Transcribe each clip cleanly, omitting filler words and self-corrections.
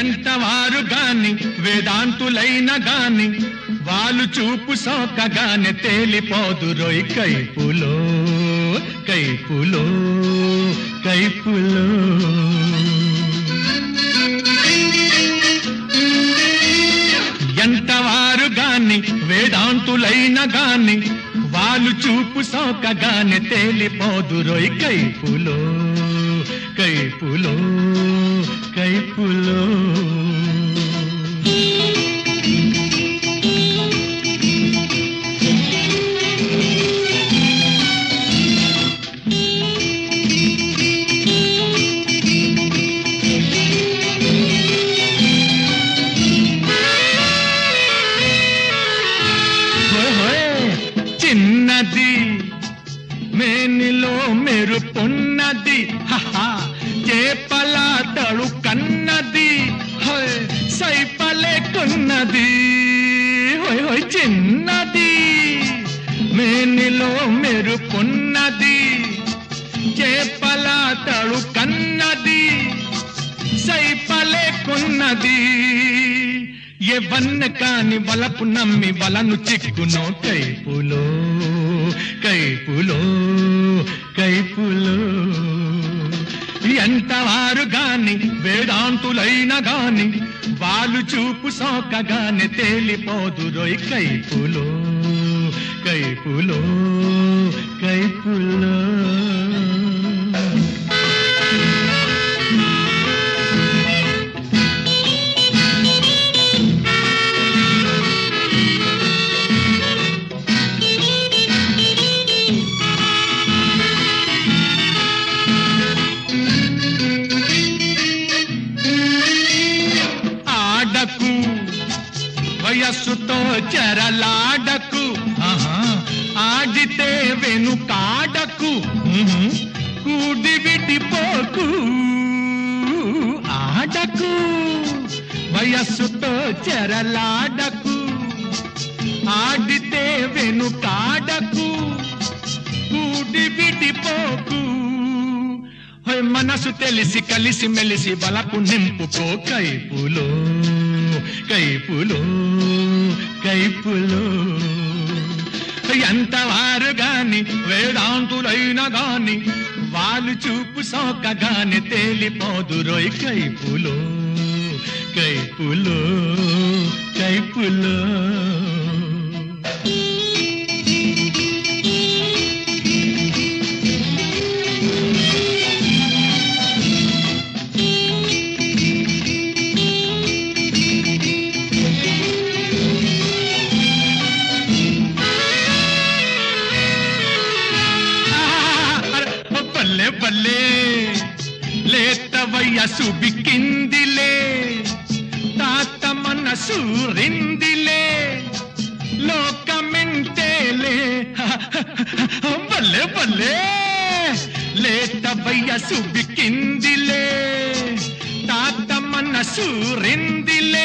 ఎంతవారు గాని వేదాంతులైన గాని వాళ్ళు చూపు సోకగానే తేలిపోదురోయ్ కైపులో కైపులో కైపులో. ఎంతవారు గాని వేదాంతులైన గాని వాళ్ళు చూపు సోకగానే తేలిపోదురోయ్ కైపులో కైపులో కైపులో. చిన్నది మేనిలో మెరుపున్నది చేపల తడు కన్నది సైపలే కొన్నది చిన్నది మేనిలో మెరుపున్నది చేపల తడు కన్నది సైపలే కొన్నది. ఎవన్న కాని వలపు నమ్మి వలను చిక్కునో కైపులో కైపులో కైపులో. ఎంతవారు గాని వేదాంతులైన గాని వాళ్ళు చూపు సోకగానే తేలిపోదురోయ్ కైపులో కైపులో కైపులో. వయస్సుతో చెరలాడకు ఆడితే వెనుకాడకు కూడి విడిపోకు ఆడకు. వయస్సుతో చెరలాడకు ఆడితే వెనుకాడకు కూడి విడిపోకు. మనసు తెలిసి కలిసి మెలిసి బలపు నింపుకో కైపులో కైపులో కైపులో. ఎంతవారు గాని వేదాంతులైన గాని వాళ్ళు చూపు సోకగానే తేలిపోదురోయ్ కైపులో కైపులో కైపులో. బల్లే లేత వయసు బిక్కిందిలే తాత మనసు రిందిలే లోకమెంటేలే. బల్లే బల్లే లేత వయసు బిక్కిందిలే తాత మనసు రిందిలే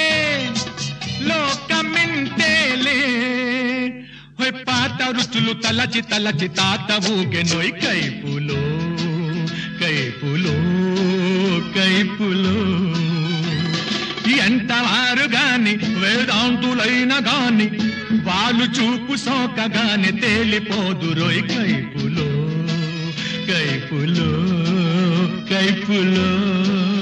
లోకమెంటేలే. పాత రుచులు తలచి తలచి తాత ఊగెనోయ్ కైపులో కైపులో కైపులో. ఎంతవారు గాని వేదాంతులైన గాని వాళ్ళు చూపు సోకగానే తేలిపోదురోయ్ కైపులో కైపులో కైపులో.